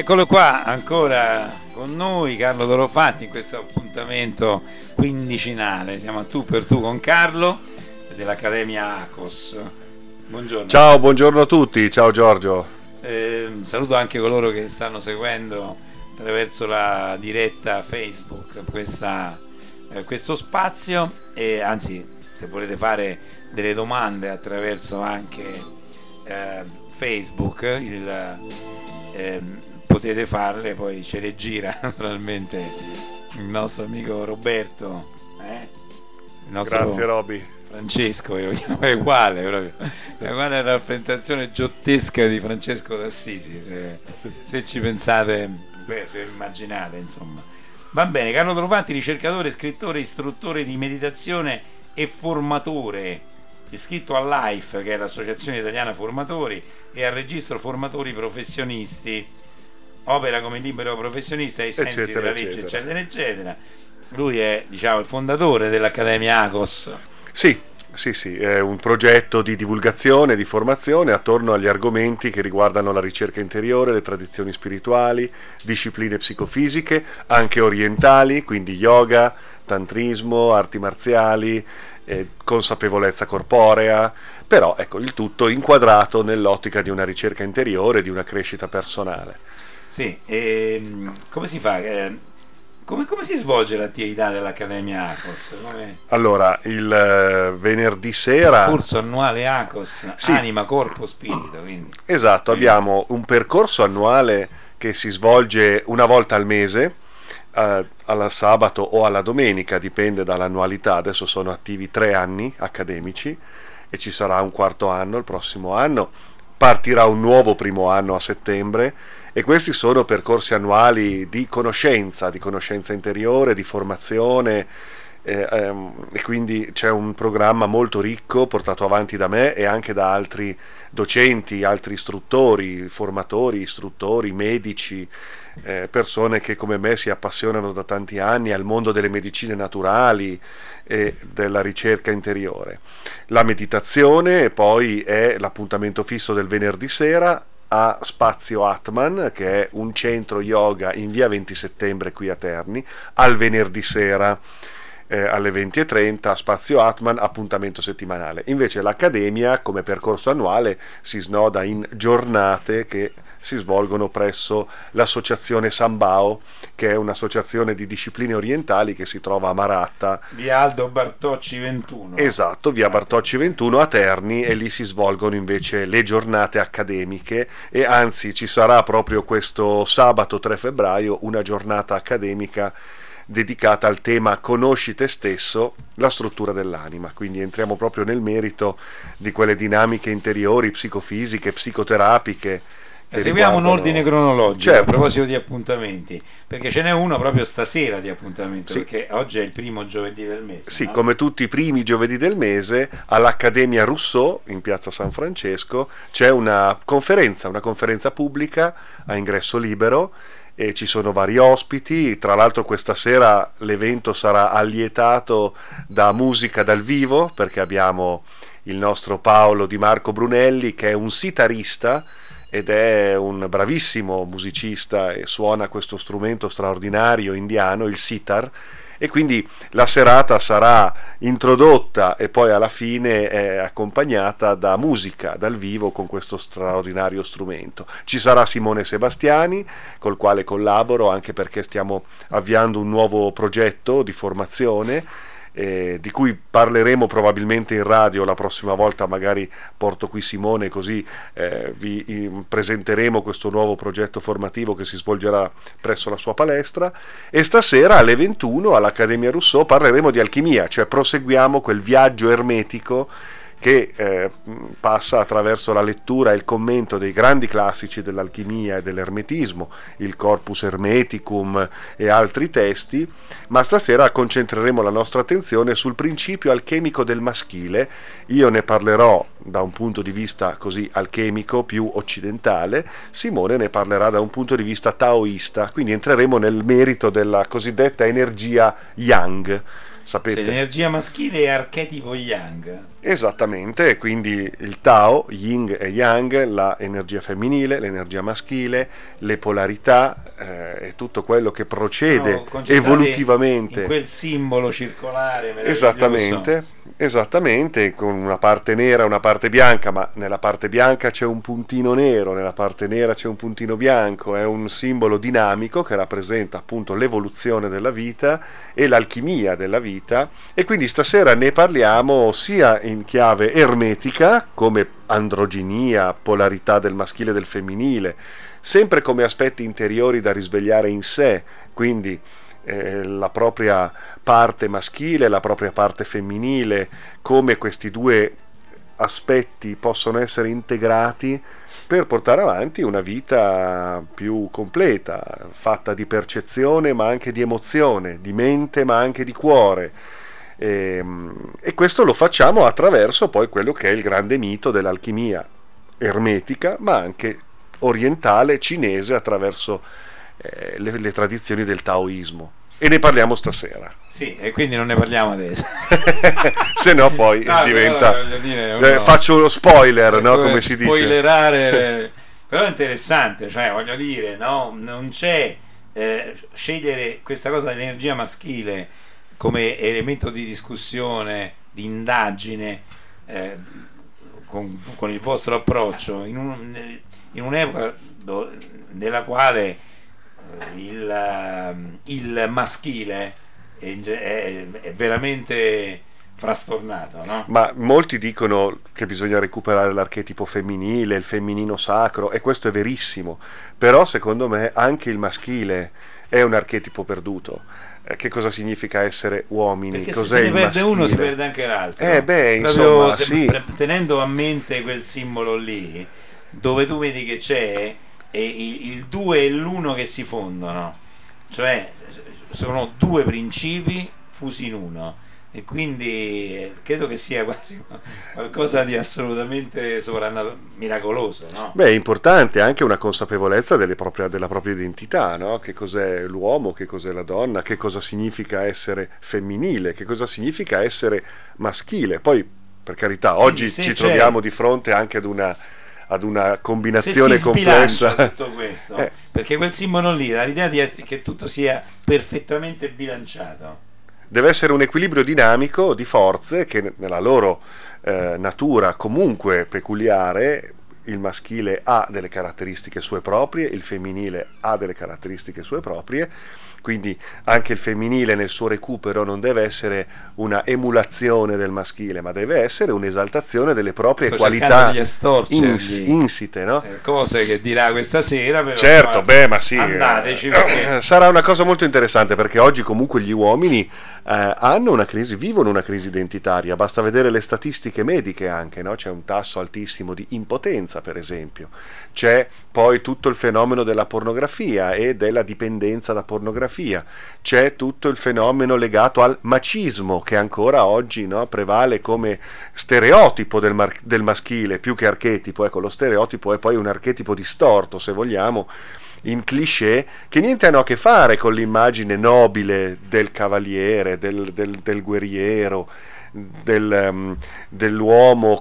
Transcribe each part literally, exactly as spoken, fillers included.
Eccolo qua ancora con noi Carlo Dorofatti in questo appuntamento quindicinale. Siamo a tu per tu con Carlo dell'Accademia Akos. Buongiorno. Ciao, buongiorno a tutti, ciao Giorgio. Eh, saluto anche coloro che stanno seguendo attraverso la diretta Facebook questa, eh, questo spazio, e anzi, se volete fare delle domande attraverso anche eh, Facebook, il, eh, potete farle, poi ce le gira naturalmente il nostro amico Roberto, eh? il nostro Grazie Roby. Francesco, è uguale proprio, è uguale alla rappresentazione giottesca di Francesco d'Assisi, se, se ci pensate, beh, se immaginate, insomma. Va bene, Carlo Dorofatti, ricercatore, scrittore, istruttore di meditazione e formatore, iscritto all'A I F, che è l'Associazione Italiana Formatori, e al Registro Formatori Professionisti, opera come libero professionista ai sensi eccetera, della legge, eccetera. eccetera, eccetera. Lui è, diciamo, il fondatore dell'Accademia Akos. Sì, sì, sì, è un progetto di divulgazione, di formazione attorno agli argomenti che riguardano la ricerca interiore, le tradizioni spirituali, discipline psicofisiche, anche orientali, quindi yoga, tantrismo, arti marziali, eh, consapevolezza corporea, però ecco, il tutto inquadrato nell'ottica di una ricerca interiore, di una crescita personale. Sì, e come si fa? Eh, come, come si svolge l'attività dell'Accademia Akos? Come... Allora, il eh, venerdì sera... Il corso annuale Akos, sì. Anima, Corpo, Spirito. Quindi. Esatto, Quindi. Abbiamo un percorso annuale che si svolge una volta al mese, eh, alla sabato o alla domenica, dipende dall'annualità. Adesso sono attivi tre anni accademici e ci sarà un quarto anno il prossimo anno. Partirà un nuovo primo anno a settembre. E questi sono percorsi annuali di conoscenza, di conoscenza interiore, di formazione, eh, ehm, e quindi c'è un programma molto ricco portato avanti da me e anche da altri docenti, altri istruttori, formatori, istruttori, medici, eh, persone che come me si appassionano da tanti anni al mondo delle medicine naturali e della ricerca interiore. La meditazione poi è l'appuntamento fisso del venerdì sera a Spazio Atman, che è un centro yoga in via venti settembre qui a Terni, al venerdì sera eh, alle venti e trenta, Spazio Atman, appuntamento settimanale. Invece l'Accademia, come percorso annuale, si snoda in giornate che si svolgono presso l'associazione Sambao, che è un'associazione di discipline orientali che si trova a Maratta, via Aldo Bartocci ventuno. Esatto, via Bartocci ventuno a Terni, e lì si svolgono invece le giornate accademiche, e anzi ci sarà proprio questo sabato tre febbraio una giornata accademica dedicata al tema Conosci te stesso, la struttura dell'anima. Quindi entriamo proprio nel merito di quelle dinamiche interiori, psicofisiche, psicoterapiche. Seguiamo riguardano... un ordine cronologico, certo. A proposito di appuntamenti, perché ce n'è uno proprio stasera di appuntamento, sì. Perché oggi è il primo giovedì del mese. Sì, no? Come tutti i primi giovedì del mese, all'Accademia Rousseau in piazza San Francesco c'è una conferenza, una conferenza pubblica a ingresso libero, e ci sono vari ospiti. Tra l'altro questa sera l'evento sarà allietato da musica dal vivo, perché abbiamo il nostro Paolo Di Marco Brunelli, che è un sitarista ed è un bravissimo musicista e suona questo strumento straordinario indiano, il sitar, e quindi la serata sarà introdotta e poi alla fine è accompagnata da musica dal vivo con questo straordinario strumento. Ci sarà Simone Sebastiani, col quale collaboro, anche perché stiamo avviando un nuovo progetto di formazione, Eh, di cui parleremo probabilmente in radio la prossima volta. Magari porto qui Simone, così eh, vi in, presenteremo questo nuovo progetto formativo che si svolgerà presso la sua palestra. E stasera alle ventuno all'Accademia Rousseau parleremo di alchimia, cioè proseguiamo quel viaggio ermetico che eh, passa attraverso la lettura e il commento dei grandi classici dell'alchimia e dell'ermetismo, il Corpus Hermeticum e altri testi, ma stasera concentreremo la nostra attenzione sul principio alchemico del maschile. Io ne parlerò da un punto di vista così alchemico, più occidentale, Simone ne parlerà da un punto di vista taoista, quindi entreremo nel merito della cosiddetta energia yang. sapete. Cioè, l'energia maschile è archetipo yang. Esattamente, quindi il Tao, Yin e Yang, l'energia femminile, l'energia maschile, le polarità eh, e tutto quello che procede evolutivamente in quel simbolo circolare meraviglioso. Esattamente, esattamente, con una parte nera e una parte bianca, ma nella parte bianca c'è un puntino nero, nella parte nera c'è un puntino bianco, è un simbolo dinamico che rappresenta appunto l'evoluzione della vita e l'alchimia della vita, e quindi stasera ne parliamo sia in chiave ermetica, come androginia, polarità del maschile e del femminile, sempre come aspetti interiori da risvegliare in sé, quindi eh, la propria parte maschile, la propria parte femminile, come questi due aspetti possono essere integrati per portare avanti una vita più completa, fatta di percezione ma anche di emozione, di mente ma anche di cuore. E, e questo lo facciamo attraverso poi quello che è il grande mito dell'alchimia ermetica, ma anche orientale, cinese, attraverso eh, le, le tradizioni del taoismo. E ne parliamo stasera. Sì, e quindi non ne parliamo adesso. Se no poi no, diventa... Però, dire, eh, no. Faccio lo spoiler, no? Come si dice. Spoilerare... le... Però è interessante, cioè voglio dire, no? Non c'è eh, scegliere questa cosa dell'energia maschile come elemento di discussione, di indagine, eh, con, con il vostro approccio, in, un, in un'epoca do, nella quale il, il maschile è, è, è veramente frastornato, no? Ma molti dicono che bisogna recuperare l'archetipo femminile, il femminino sacro, e questo è verissimo, però secondo me anche il maschile è un archetipo perduto. Che cosa significa essere uomini? Perché Cos'è se si il perde maschile? uno si perde anche l'altro. Eh beh, Proprio insomma, sì. Tenendo a mente quel simbolo lì, dove tu vedi che c'è e il due e l'uno che si fondono, cioè sono due principi fusi in uno, e quindi credo che sia quasi qualcosa di assolutamente sovrannaturale, miracoloso, no? Beh, è importante anche una consapevolezza delle proprie, della propria identità, no? Che cos'è l'uomo, che cos'è la donna, che cosa significa essere femminile, che cosa significa essere maschile. Poi, per carità, oggi ci troviamo di fronte anche ad una ad una combinazione se si complessa tutto questo, eh. perché quel simbolo lì dà l'idea di essere, che tutto sia perfettamente bilanciato. Deve essere un equilibrio dinamico di forze che nella loro eh, natura comunque peculiare, il maschile ha delle caratteristiche sue proprie, il femminile ha delle caratteristiche sue proprie, quindi anche il femminile nel suo recupero non deve essere una emulazione del maschile, ma deve essere un'esaltazione delle proprie Sto qualità di ins- insite, no? Eh, cose che dirà questa sera, però certo, beh, ma sì, andateci, perché... sarà una cosa molto interessante, perché oggi comunque gli uomini eh, hanno una crisi, vivono una crisi identitaria, basta vedere le statistiche mediche anche, no? C'è un tasso altissimo di impotenza, per esempio, c'è poi tutto il fenomeno della pornografia e della dipendenza da pornografia, c'è tutto il fenomeno legato al macismo che ancora oggi, no, prevale come stereotipo del, mar- del maschile più che archetipo. Ecco, lo stereotipo è poi un archetipo distorto, se vogliamo, in cliché, che niente hanno a che fare con l'immagine nobile del cavaliere, del, del, del guerriero, del, um, dell'uomo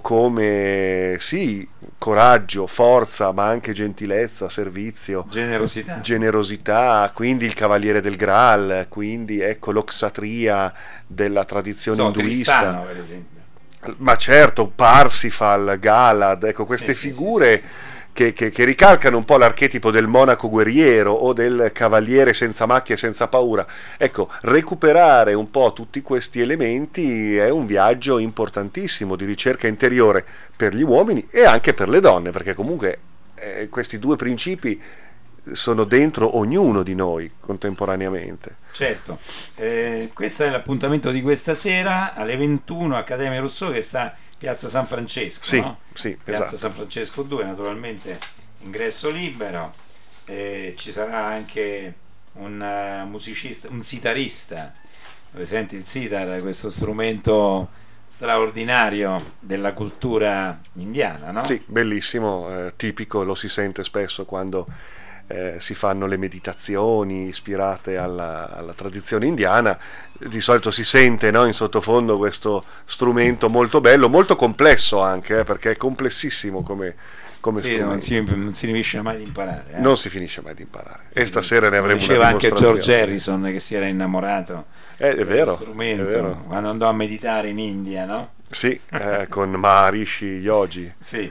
come sì, coraggio, forza, ma anche gentilezza, servizio, generosità, generosità, quindi il cavaliere del Graal, quindi ecco l'oxatria della tradizione so, induista. Tristano, per esempio. Ma certo, Parsifal, Galad, ecco queste sì, figure sì, sì, sì. Che, che, che ricalcano un po' l'archetipo del monaco guerriero o del cavaliere senza macchie e senza paura. Ecco, recuperare un po' tutti questi elementi è un viaggio importantissimo di ricerca interiore per gli uomini e anche per le donne, perché comunque eh, questi due principi sono dentro ognuno di noi contemporaneamente. Certo, eh, questo è l'appuntamento di questa sera alle ventuno, Accademia Rousseau, che sta Piazza San Francesco, sì, no? Sì, Piazza esatto. San Francesco due, naturalmente ingresso libero, eh, ci sarà anche un uh, musicista, un sitarista, presente il sitar, questo strumento straordinario della cultura indiana, no? Sì, bellissimo, eh, tipico, lo si sente spesso quando eh, si fanno le meditazioni ispirate alla, alla tradizione indiana. Di solito si sente, no, in sottofondo questo strumento molto bello, molto complesso anche, eh, perché è complessissimo come, come sì, non si, non si finisce mai di imparare. Eh? Non si finisce mai di imparare. E stasera ne avremo diceva una anche dimostrazione. George Harrison che si era innamorato eh, è vero, strumento è vero. quando andò a meditare in India, no? Sì, eh, con Maharishi Yogi. Sì.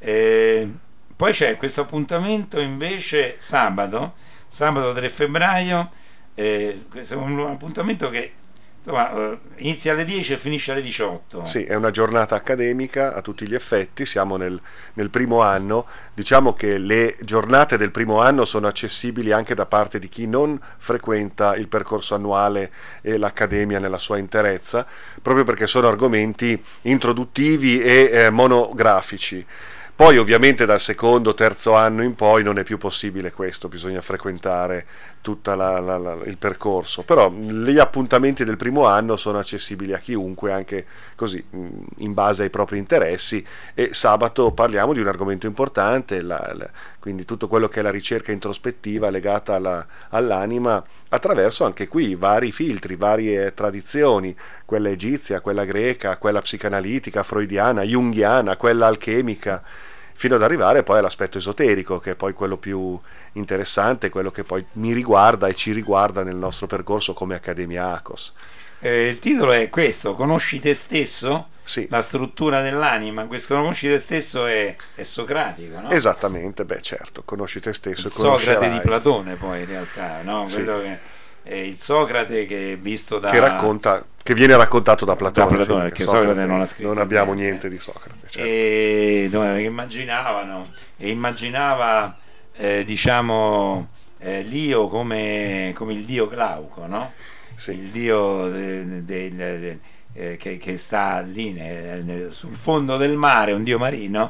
Eh, poi c'è questo appuntamento invece sabato, sabato tre febbraio, eh, questo è un appuntamento che insomma, eh, inizia alle dieci e finisce alle diciotto. Sì, è una giornata accademica a tutti gli effetti, siamo nel, nel primo anno, diciamo che le giornate del primo anno sono accessibili anche da parte di chi non frequenta il percorso annuale e l'accademia nella sua interezza, proprio perché sono argomenti introduttivi e eh, monografici. Poi ovviamente dal secondo, terzo anno in poi non è più possibile questo, bisogna frequentare tutto il percorso, però gli appuntamenti del primo anno sono accessibili a chiunque, anche così in base ai propri interessi, e sabato parliamo di un argomento importante, la, la, quindi tutto quello che è la ricerca introspettiva legata alla, all'anima attraverso anche qui vari filtri, varie tradizioni, quella egizia, quella greca, quella psicanalitica, freudiana, junghiana, quella alchemica, fino ad arrivare poi all'aspetto esoterico, che è poi quello più interessante, quello che poi mi riguarda e ci riguarda nel nostro percorso come Accademia Akos. Eh, il titolo è questo, Conosci te stesso? Sì. La struttura dell'anima. Questo conosci te stesso è, è socratico, no? Esattamente, beh certo, conosci te stesso. Il Socrate di Platone poi in realtà, no? Quello sì. che è il Socrate che è visto da... Che racconta, che viene raccontato da Platone. Da Platone, sì, perché Socrate, Socrate non ha scritto non abbiamo niente, niente di Socrate. Certo. E dove, immaginavano, e immaginava, eh, diciamo, eh, l'io come, come il dio Glauco, no? Sì. Il dio de, de, de, de, eh, che, che sta lì nel, nel, sul fondo del mare, un dio marino,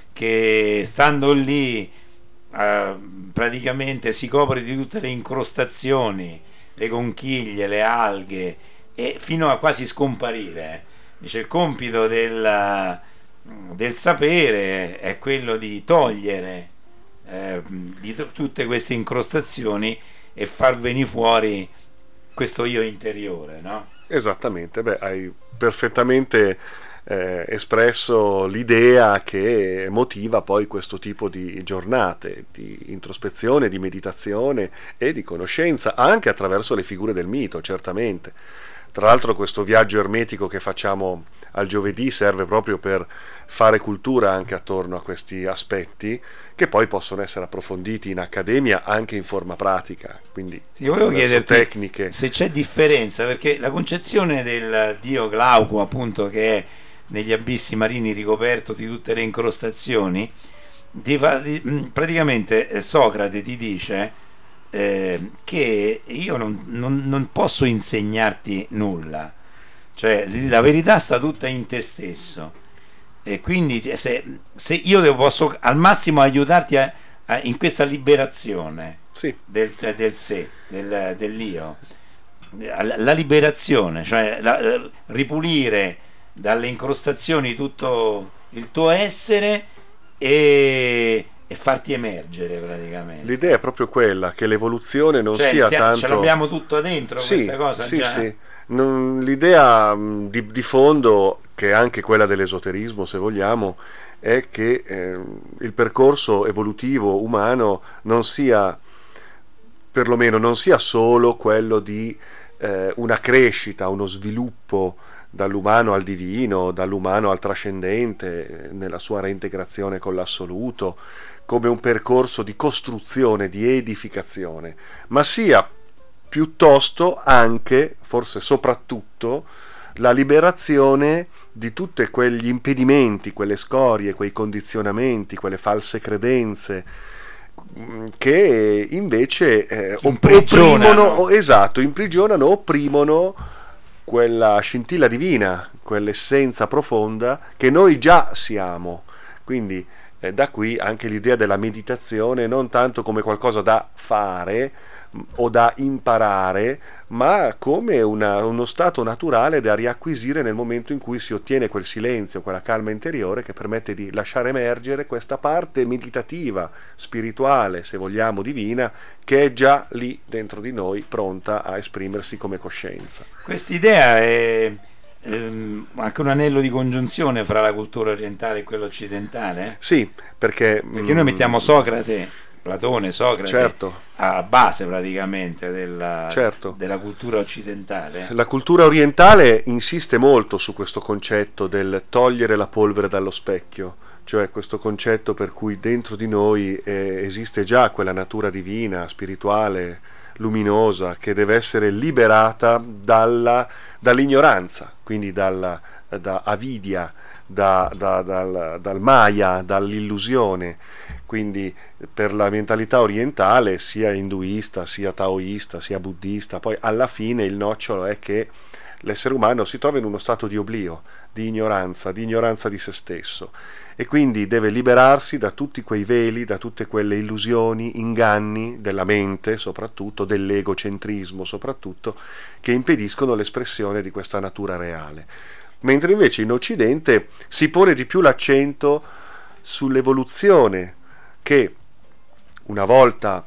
che stando lì eh, praticamente si copre di tutte le incrostazioni, le conchiglie, le alghe, e fino a quasi scomparire. Dice il compito del, del sapere è quello di togliere eh, di t- tutte queste incrostazioni e far venire fuori questo io interiore, no? Esattamente, beh, hai perfettamente eh, espresso l'idea che motiva poi questo tipo di giornate, di introspezione, di meditazione e di conoscenza, anche attraverso le figure del mito, certamente. Tra l'altro questo viaggio ermetico che facciamo al giovedì serve proprio per fare cultura anche attorno a questi aspetti, che poi possono essere approfonditi in accademia anche in forma pratica, quindi sì, volevo chiederti tecniche. Se c'è differenza, perché la concezione del dio Glauco, appunto, che è negli abissi marini ricoperto di tutte le incrostazioni, ti fa, praticamente Socrate ti dice eh, che io non, non, non posso insegnarti nulla, cioè la verità sta tutta in te stesso, e quindi se, se io devo, posso al massimo aiutarti a, a, in questa liberazione sì. del, del sé, del, dell'io, la liberazione, cioè la, ripulire dalle incrostazioni tutto il tuo essere e, e farti emergere praticamente. L'idea è proprio quella, che l'evoluzione non cioè, sia stiamo, tanto... ce l'abbiamo tutto dentro, sì, questa cosa sì, già? Sì. Non, l'idea di, di fondo, che è anche quella dell'esoterismo se vogliamo, è che eh, il percorso evolutivo umano non sia, perlomeno non sia solo quello di eh, una crescita, uno sviluppo dall'umano al divino, dall'umano al trascendente, nella sua reintegrazione con l'assoluto, come un percorso di costruzione, di edificazione, ma sia piuttosto anche, forse soprattutto, la liberazione di tutti quegli impedimenti, quelle scorie, quei condizionamenti, quelle false credenze che invece eh, opprimono, esatto, imprigionano, opprimono quella scintilla divina, quell'essenza profonda che noi già siamo. Quindi Eh, da qui anche l'idea della meditazione non tanto come qualcosa da fare mh, o da imparare, ma come una- uno stato naturale da riacquisire nel momento in cui si ottiene quel silenzio, quella calma interiore che permette di lasciare emergere questa parte meditativa, spirituale, se vogliamo divina, che è già lì dentro di noi, pronta a esprimersi come coscienza. Quest'idea è ehm, anche un anello di congiunzione fra la cultura orientale e quella occidentale, eh? Sì, perché... Perché noi mettiamo Socrate, Platone, Socrate, Certo. alla base praticamente della, Certo. della cultura occidentale. La cultura orientale insiste molto su questo concetto del togliere la polvere dallo specchio, cioè questo concetto per cui dentro di noi eh, esiste già quella natura divina, spirituale, luminosa, che deve essere liberata dalla, dall'ignoranza, quindi dalla, da avidia, da, da- dal, dal maya, dall'illusione. Quindi per la mentalità orientale, sia induista, sia taoista, sia buddista, poi alla fine il nocciolo è che l'essere umano si trova in uno stato di oblio, di ignoranza, di ignoranza di se stesso, e quindi deve liberarsi da tutti quei veli, da tutte quelle illusioni, inganni della mente, soprattutto dell'egocentrismo, soprattutto, che impediscono l'espressione di questa natura reale. Mentre invece in Occidente si pone di più l'accento sull'evoluzione che, una volta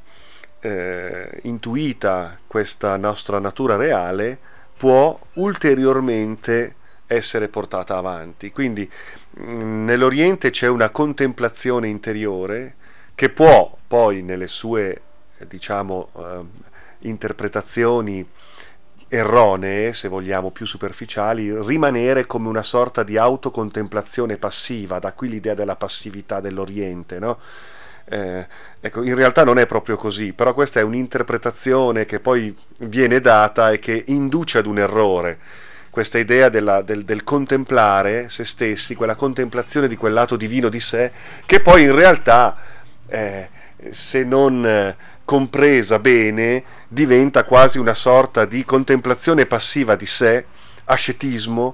eh, intuita questa nostra natura reale, può ulteriormente essere portata avanti. Quindi mh, nell'Oriente c'è una contemplazione interiore che può poi nelle sue eh, diciamo eh, interpretazioni erronee, se vogliamo più superficiali, rimanere come una sorta di autocontemplazione passiva, da qui l'idea della passività dell'Oriente, no? Eh, ecco, in realtà non è proprio così, però questa è un'interpretazione che poi viene data e che induce ad un errore. Questa idea della- del, del contemplare se stessi, quella contemplazione di quel lato divino di sé, che poi in realtà, eh, se non eh, compresa bene, diventa quasi una sorta di contemplazione passiva di sé, ascetismo,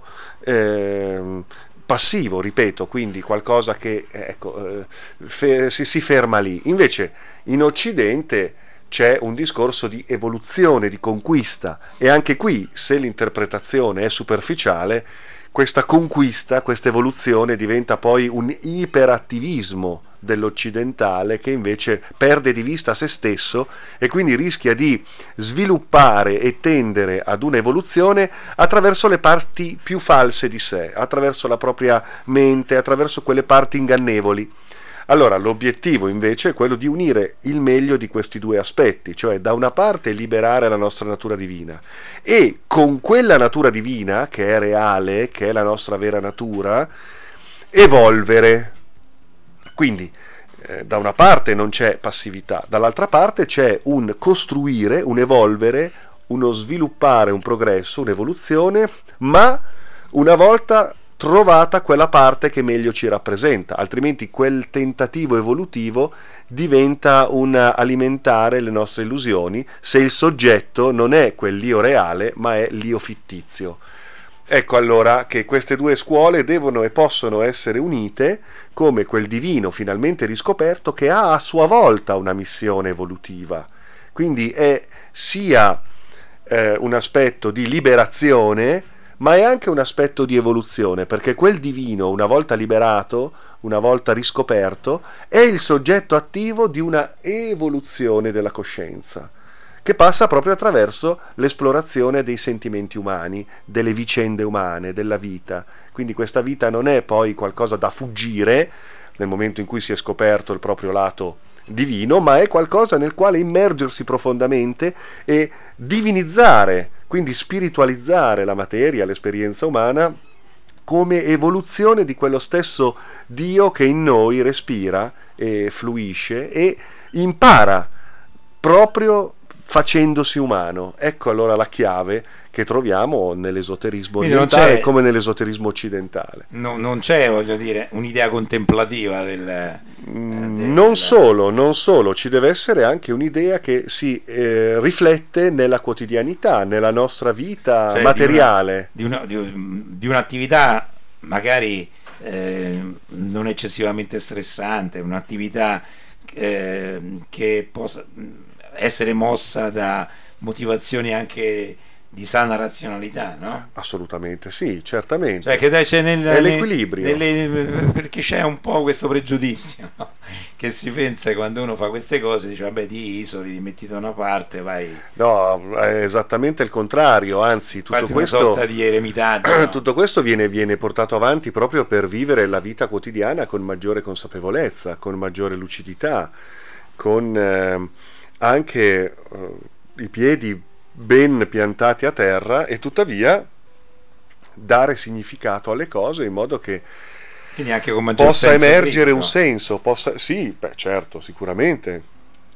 ehm, passivo, ripeto, quindi qualcosa che eh, ecco, eh, fe- si, si ferma lì. Invece in Occidente c'è un discorso di evoluzione, di conquista, e anche qui, se l'interpretazione è superficiale, questa conquista, questa evoluzione diventa poi un iperattivismo dell'occidentale che invece perde di vista se stesso e quindi rischia di sviluppare e tendere ad un'evoluzione attraverso le parti più false di sé, attraverso la propria mente, attraverso quelle parti ingannevoli. Allora, l'obiettivo invece è quello di unire il meglio di questi due aspetti, cioè da una parte liberare la nostra natura divina e con quella natura divina, che è reale, che è la nostra vera natura, evolvere. Quindi, eh, da una parte non c'è passività, dall'altra parte c'è un costruire, un evolvere, uno sviluppare, un progresso, un'evoluzione, ma una volta trovata quella parte che meglio ci rappresenta, altrimenti quel tentativo evolutivo diventa un alimentare le nostre illusioni se il soggetto non è quell'io reale ma è l'io fittizio. Ecco allora che queste due scuole devono e possono essere unite come quel divino finalmente riscoperto che ha a sua volta una missione evolutiva, quindi è sia eh, un aspetto di liberazione ma è anche un aspetto di evoluzione, perché quel divino, una volta liberato, una volta riscoperto, è il soggetto attivo di una evoluzione della coscienza, che passa proprio attraverso l'esplorazione dei sentimenti umani, delle vicende umane, della vita. Quindi questa vita non è poi qualcosa da fuggire nel momento in cui si è scoperto il proprio lato divino, ma è qualcosa nel quale immergersi profondamente e divinizzare, quindi spiritualizzare la materia, l'esperienza umana, come evoluzione di quello stesso Dio che in noi respira e fluisce e impara proprio facendosi umano. Ecco allora la chiave che troviamo nell'esoterismo Quindi non orientale c'è- come nell'esoterismo occidentale. No- non c'è, voglio dire, un'idea contemplativa del, eh, del- Non solo, non solo, ci deve essere anche un'idea che si eh, riflette nella quotidianità, nella nostra vita cioè, materiale. di, una- di, una- di, un- di un'attività magari eh, non eccessivamente stressante, un'attività eh, che possa essere mossa da motivazioni anche di sana razionalità, no? Assolutamente sì, certamente. Cioè che dai, c'è nel, è l'equilibrio. Nelle, perché c'è un po' questo pregiudizio, no? Che si pensa quando uno fa queste cose, dice vabbè, ti isoli, ti metti da una parte, vai. No, è esattamente il contrario, anzi tutto Quasi questo, una sorta di eremitaggio, no? Tutto questo viene, viene portato avanti proprio per vivere la vita quotidiana con maggiore consapevolezza, con maggiore lucidità, con eh, anche eh, i piedi ben piantati a terra, e tuttavia dare significato alle cose in modo che quindi anche con maggior possa senso emergere critico. un senso, possa, sì, beh, certo, sicuramente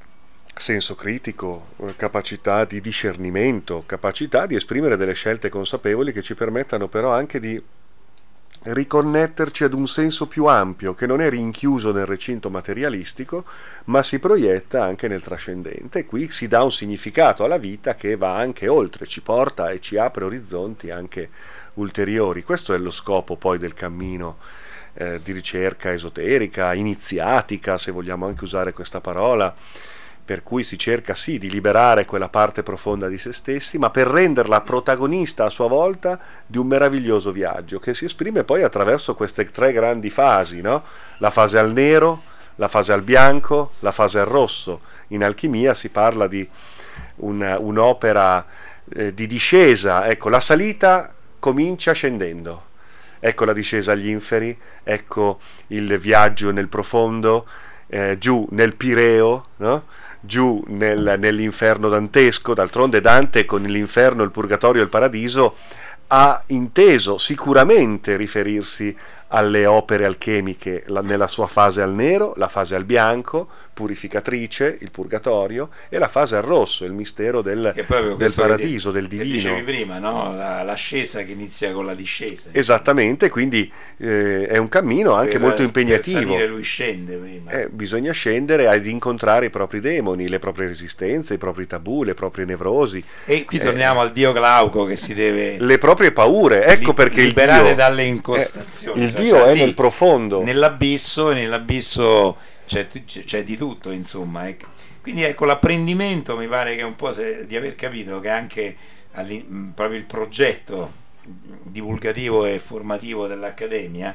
senso critico, capacità di discernimento, capacità di esprimere delle scelte consapevoli che ci permettano però anche di riconnetterci ad un senso più ampio, che non è rinchiuso nel recinto materialistico, ma si proietta anche nel trascendente. Qui si dà un significato alla vita che va anche oltre, ci porta e ci apre orizzonti anche ulteriori. Questo è lo scopo poi del cammino eh, di ricerca esoterica, iniziatica, se vogliamo anche usare questa parola, per cui si cerca sì di liberare quella parte profonda di se stessi, ma per renderla protagonista a sua volta di un meraviglioso viaggio che si esprime poi attraverso queste tre grandi fasi, no? La fase al nero, la fase al bianco, la fase al rosso. In alchimia si parla di una, un'opera eh, di discesa, ecco, la salita comincia scendendo, ecco la discesa agli inferi, ecco il viaggio nel profondo, eh, giù nel Pireo, no? Giù nel, nell'inferno dantesco. D'altronde Dante con l'inferno, il purgatorio e il paradiso ha inteso sicuramente riferirsi alle opere alchemiche la, nella sua fase al nero, la fase al bianco, purificatrice, il purgatorio, e la fase al rosso, il mistero del, del paradiso, che, del divino. Che dicevi prima, no? La, l'ascesa che inizia con la discesa. Esattamente, quindi eh, è un cammino anche per, molto impegnativo. Per salire lui scende prima. Eh, bisogna scendere ad incontrare i propri demoni, le proprie resistenze, i propri tabù, le proprie nevrosi. E qui torniamo eh, al dio Glauco che si deve... Le proprie paure, ecco li, perché liberare il dio... dalle incostazioni. Eh, il cioè, dio cioè, è lì, nel profondo. Nell'abisso, e nell'abisso c'è, c'è di tutto, insomma. Ecco. Quindi ecco, l'apprendimento mi pare che un po' se, di aver capito che anche proprio il progetto divulgativo e formativo dell'Accademia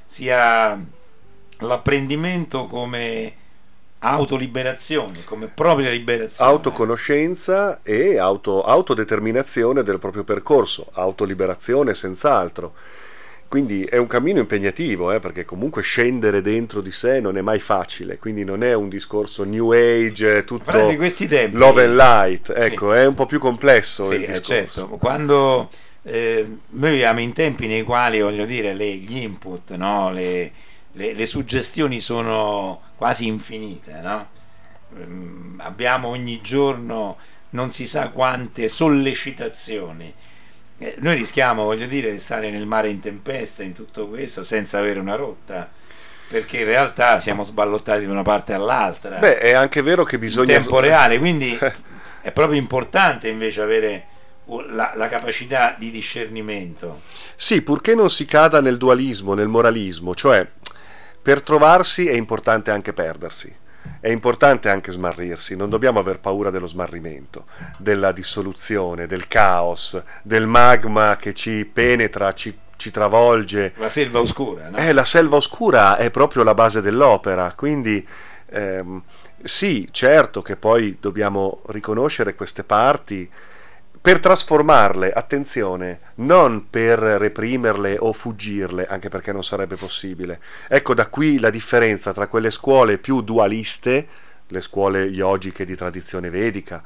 sia l'apprendimento come autoliberazione, come propria liberazione, autoconoscenza e auto, autodeterminazione del proprio percorso, autoliberazione senz'altro. Quindi è un cammino impegnativo, eh, perché comunque scendere dentro di sé non è mai facile, quindi non è un discorso new age, tutto di questi tempi, love and light, ecco, sì. È un po' più complesso sì, il discorso. Certo. Quando eh, noi viviamo in tempi nei quali, voglio dire, le, gli input, no? le, le, le suggestioni sono quasi infinite, no? Um, abbiamo ogni giorno non si sa quante sollecitazioni. Noi rischiamo, voglio dire, di stare nel mare in tempesta in tutto questo senza avere una rotta, perché in realtà siamo sballottati da una parte all'altra. Beh, è anche vero che bisogna in tempo reale, quindi è proprio importante invece avere la, la capacità di discernimento. Sì, purché non si cada nel dualismo, nel moralismo, cioè per trovarsi è importante anche perdersi. È importante anche smarrirsi, non dobbiamo aver paura dello smarrimento, della dissoluzione, del caos, del magma che ci penetra, ci, ci travolge. La selva oscura, no? Eh, la selva oscura è proprio la base dell'opera, quindi ehm, sì, certo che poi dobbiamo riconoscere queste parti per trasformarle, attenzione, non per reprimerle o fuggirle, anche perché non sarebbe possibile. Ecco da qui la differenza tra quelle scuole più dualiste, le scuole yogiche di tradizione vedica,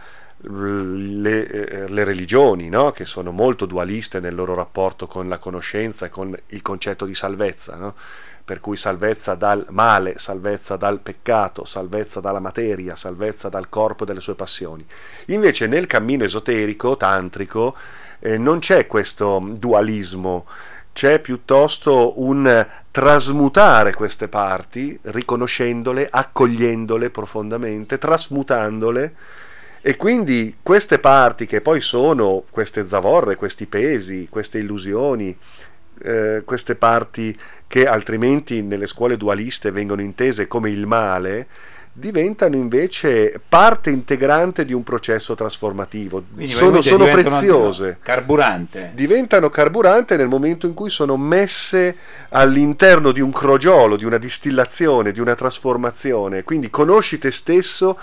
le, le religioni, no? Che sono molto dualiste nel loro rapporto con la conoscenza e con il concetto di salvezza, no? Per cui salvezza dal male, salvezza dal peccato, salvezza dalla materia, salvezza dal corpo e dalle sue passioni. Invece nel cammino esoterico, tantrico, eh, non c'è questo dualismo, c'è piuttosto un trasmutare queste parti, riconoscendole, accogliendole profondamente, trasmutandole, e quindi queste parti che poi sono queste zavorre, questi pesi, queste illusioni, eh, queste parti che altrimenti nelle scuole dualiste vengono intese come il male, diventano invece parte integrante di un processo trasformativo. Quindi sono, sono diventano preziose, carburante. Diventano carburante nel momento in cui sono messe all'interno di un crogiolo, di una distillazione, di una trasformazione. Quindi conosci te stesso,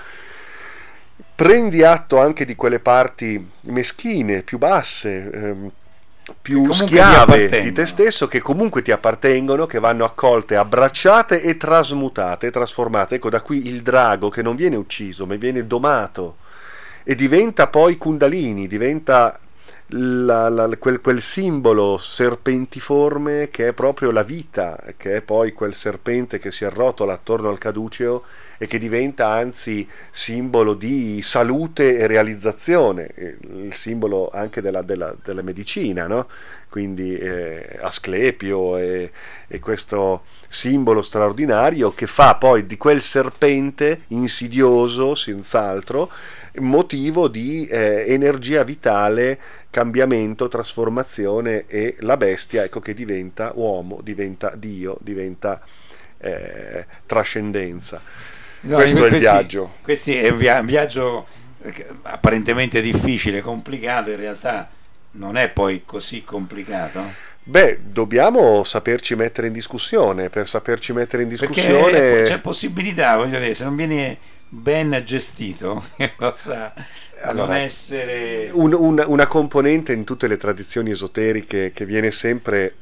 prendi atto anche di quelle parti meschine, più basse, ehm, più schiave di te stesso, che comunque ti appartengono, che vanno accolte, abbracciate e trasmutate, trasformate. Ecco, da qui il drago che non viene ucciso ma viene domato e diventa poi Kundalini, diventa la, la, quel, quel simbolo serpentiforme che è proprio la vita, che è poi quel serpente che si arrotola attorno al caduceo e che diventa anzi simbolo di salute e realizzazione, il simbolo anche della, della, della medicina, no? Quindi eh, Asclepio e, e questo simbolo straordinario che fa poi di quel serpente insidioso, senz'altro, motivo di eh, energia vitale, cambiamento, trasformazione, e la bestia, ecco, che diventa uomo, diventa Dio, diventa eh, trascendenza. No, questo è il questi, viaggio. Questo è un via- viaggio apparentemente difficile, complicato, in realtà non è poi così complicato. Beh, dobbiamo saperci mettere in discussione. Per saperci mettere in discussione perché c'è possibilità, voglio dire, se non viene ben gestito che possa allora, non essere un, un, una componente in tutte le tradizioni esoteriche che viene sempre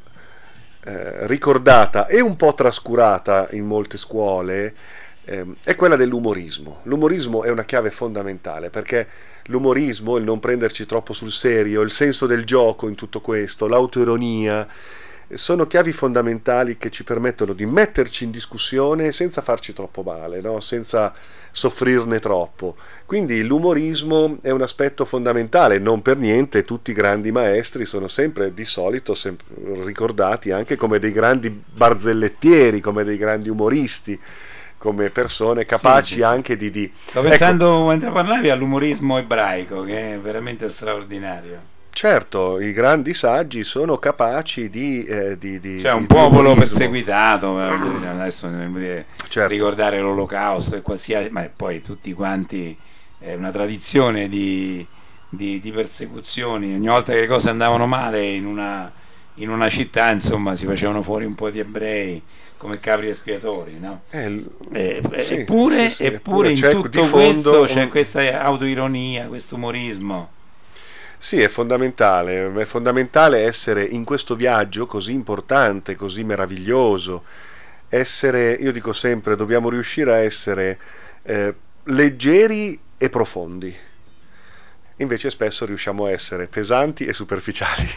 eh, ricordata e un po' trascurata in molte scuole eh, è quella dell'umorismo. L'umorismo è una chiave fondamentale, perché l'umorismo, il non prenderci troppo sul serio, il senso del gioco in tutto questo, l'autoironia, sono chiavi fondamentali che ci permettono di metterci in discussione senza farci troppo male, no? Senza soffrirne troppo. Quindi l'umorismo è un aspetto fondamentale. Non per niente tutti i grandi maestri sono sempre, di solito, sempre ricordati anche come dei grandi barzellettieri, come dei grandi umoristi, come persone capaci sì, sì, sì. anche di, di... Sto pensando, ecco, mentre parlavi, all'umorismo ebraico, che è veramente straordinario. Certo, i grandi saggi sono capaci di... Eh, di, di cioè un di popolo umorismo. perseguitato, voglio dire, adesso non dire, certo. ricordare l'Olocausto e qualsiasi... ma poi tutti quanti... è una tradizione di, di, di persecuzioni. Ogni volta che le cose andavano male in una, in una città, insomma, si facevano fuori un po' di ebrei come capri espiatori, no? Eh, eh, sì, eppure, sì, sì, eppure in tutto questo c'è un... questa autoironia, questo umorismo. Sì, è fondamentale, è fondamentale essere in questo viaggio così importante, così meraviglioso, essere, io dico sempre, dobbiamo riuscire a essere eh, leggeri e profondi. Invece spesso riusciamo a essere pesanti e superficiali.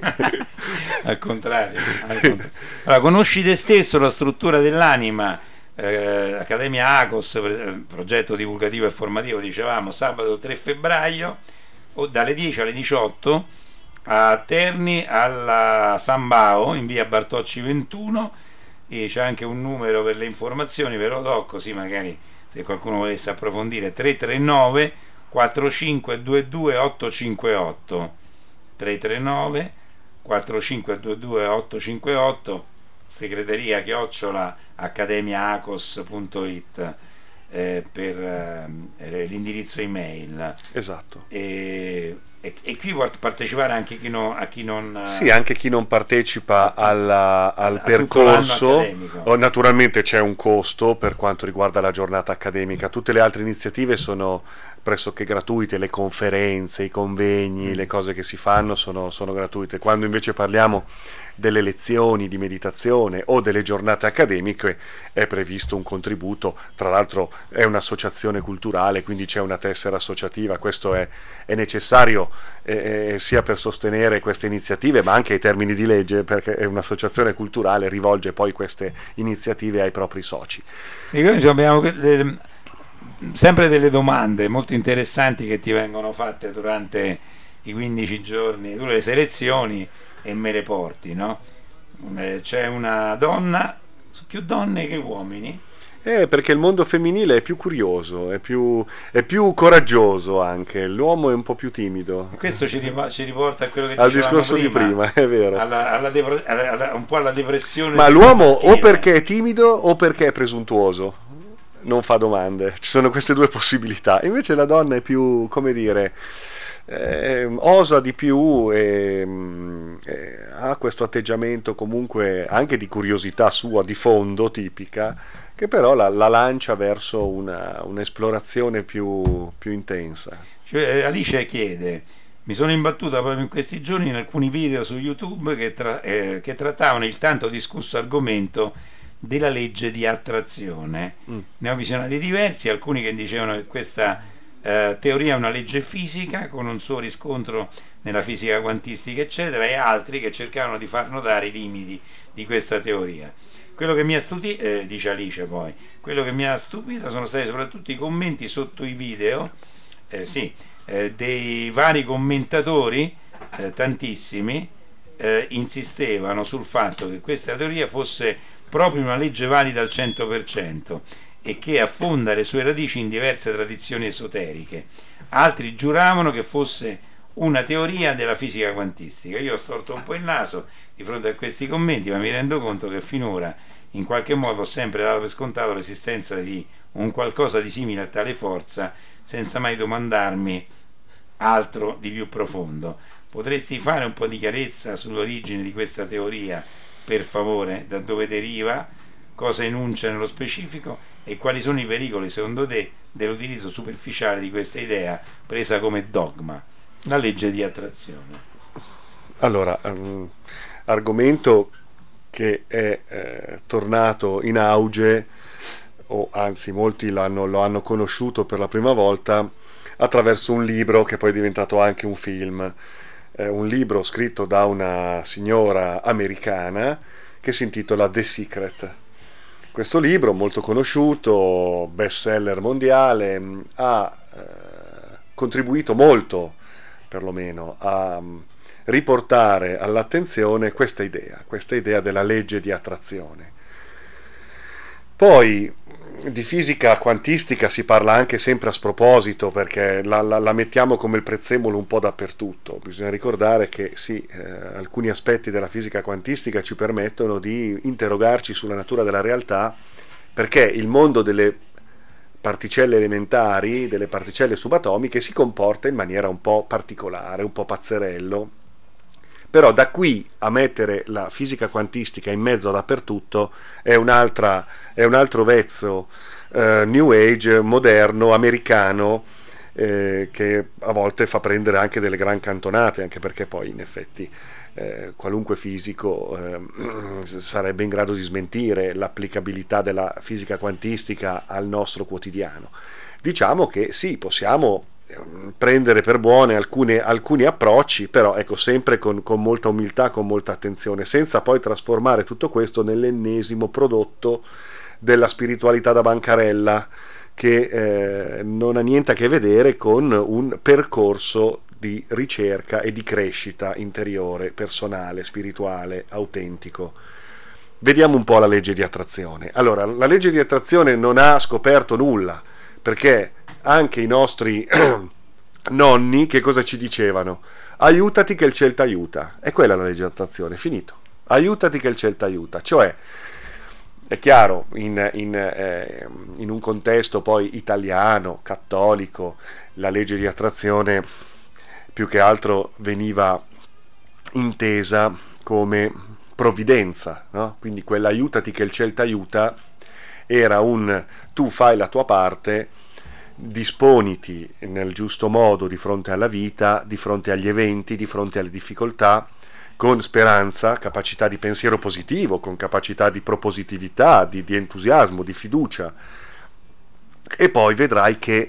Al contrario, al contrario. Allora, conosci te stesso, la struttura dell'anima, eh, Accademia ACOS, progetto divulgativo e formativo, dicevamo, sabato tre febbraio, o dalle dieci alle diciotto a Terni, alla San Bao, in via Bartocci ventuno, e c'è anche un numero per le informazioni, ve lo do così magari se qualcuno volesse approfondire: tre tre nove quattro cinque due due otto cinque otto, tre tre nove quattro cinque due due otto cinque otto, segreteria chiocciola accademiaacos punto it eh, per eh, l'indirizzo email. Esatto. E, e, e qui può partecipare anche chi non, a chi non... Sì, anche chi non partecipa alla, al percorso. Naturalmente c'è un costo per quanto riguarda la giornata accademica. Tutte le altre iniziative sono pressoché gratuite, le conferenze, i convegni, mm. le cose che si fanno sono, sono gratuite. Quando invece parliamo delle lezioni di meditazione o delle giornate accademiche è previsto un contributo. Tra l'altro è un'associazione culturale, quindi c'è una tessera associativa. Questo è, è necessario eh, sia per sostenere queste iniziative, ma anche ai termini di legge, perché è un'associazione culturale, rivolge poi queste iniziative ai propri soci. E quindi abbiamo eh, sempre delle domande molto interessanti che ti vengono fatte durante i quindici giorni, tu le selezioni e me le porti, no? Eh, c'è una donna, più donne che uomini? Eh, perché il mondo femminile è più curioso, è più, è più coraggioso anche, l'uomo è un po' più timido. E questo ci, rim- ci riporta a quello che Al dicevamo discorso di prima, è vero. alla, alla depre- alla- alla- un po' alla depressione. Ma del l'uomo maschile. o perché è timido o perché è presuntuoso, non fa domande, ci sono queste due possibilità. Invece la donna è più, come dire, eh, osa di più e eh, ha questo atteggiamento comunque anche di curiosità sua, di fondo, tipica, che però la, la lancia verso una, un'esplorazione più, più intensa. Cioè, Alice chiede: mi sono imbattuta proprio in questi giorni in alcuni video su YouTube che, tra- eh, che trattavano il tanto discusso argomento della legge di attrazione. Mm. Ne ho visionati diversi, alcuni che dicevano che questa eh, teoria è una legge fisica con un suo riscontro nella fisica quantistica, eccetera, e altri che cercavano di far notare i limiti di questa teoria. Quello che mi ha stupito, eh, dice Alice poi, quello che mi ha stupito sono stati soprattutto i commenti sotto i video, eh, sì, eh, dei vari commentatori, eh, tantissimi, eh, insistevano sul fatto che questa teoria fosse proprio una legge valida al cento per cento e che affonda le sue radici in diverse tradizioni esoteriche. Altri giuravano che fosse una teoria della fisica quantistica. Io ho storto un po' il naso di fronte a questi commenti, ma mi rendo conto che finora in qualche modo ho sempre dato per scontato l'esistenza di un qualcosa di simile a tale forza, senza mai domandarmi altro di più profondo. Potresti fare un po' di chiarezza sull'origine di questa teoria, per favore? Da dove deriva? Cosa enuncia nello specifico? E quali sono i pericoli, secondo te, dell'utilizzo superficiale di questa idea presa come dogma? La legge di attrazione. Allora, um, argomento che è eh, tornato in auge, o anzi molti l'hanno, lo hanno conosciuto per la prima volta attraverso un libro che poi è diventato anche un film, eh, un libro scritto da una signora americana che si intitola The Secret. Questo libro, molto conosciuto, bestseller mondiale, ha eh, contribuito molto, perlomeno, a riportare all'attenzione questa idea, questa idea della legge di attrazione. Poi di fisica quantistica si parla anche sempre a sproposito, perché la, la, la mettiamo come il prezzemolo un po' dappertutto. Bisogna ricordare che sì, eh, alcuni aspetti della fisica quantistica ci permettono di interrogarci sulla natura della realtà, perché il mondo delle particelle elementari, delle particelle subatomiche, si comporta in maniera un po' particolare, un po' pazzerello. Però da qui a mettere la fisica quantistica in mezzo dappertutto è un'altra, è un altro vezzo eh, New Age, moderno, americano, eh, che a volte fa prendere anche delle gran cantonate, anche perché poi in effetti eh, qualunque fisico eh, sarebbe in grado di smentire l'applicabilità della fisica quantistica al nostro quotidiano. Diciamo che sì, possiamo prendere per buone alcune, alcuni approcci, però ecco, sempre con, con molta umiltà, con molta attenzione, senza poi trasformare tutto questo nell'ennesimo prodotto della spiritualità da bancarella, che eh, non ha niente a che vedere con un percorso di ricerca e di crescita interiore, personale, spirituale, autentico. Vediamo un po' la legge di attrazione. Allora, la legge di attrazione non ha scoperto nulla, perché anche i nostri nonni che cosa ci dicevano? Aiutati che il cielo ti aiuta. E quella è la legge di attrazione, finito. Aiutati che il cielo ti aiuta. Cioè, è chiaro, in, in, eh, in un contesto poi italiano, cattolico, la legge di attrazione più che altro veniva intesa come provvidenza, no? Quindi quell'aiutati che il cielo ti aiuta era un tu fai la tua parte, disponiti nel giusto modo di fronte alla vita, di fronte agli eventi, di fronte alle difficoltà, con speranza, capacità di pensiero positivo, con capacità di propositività, di, di entusiasmo, di fiducia, e poi vedrai che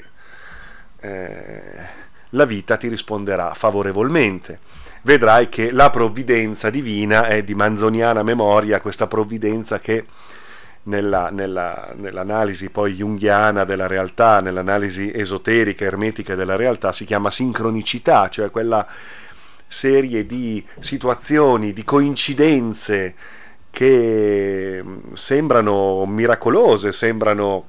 eh, la vita ti risponderà favorevolmente. Vedrai che la provvidenza divina è di manzoniana memoria, questa provvidenza che Nella, nella, nell'analisi poi junghiana della realtà, nell'analisi esoterica, ermetica della realtà, si chiama sincronicità, cioè quella serie di situazioni, di coincidenze che sembrano miracolose, sembrano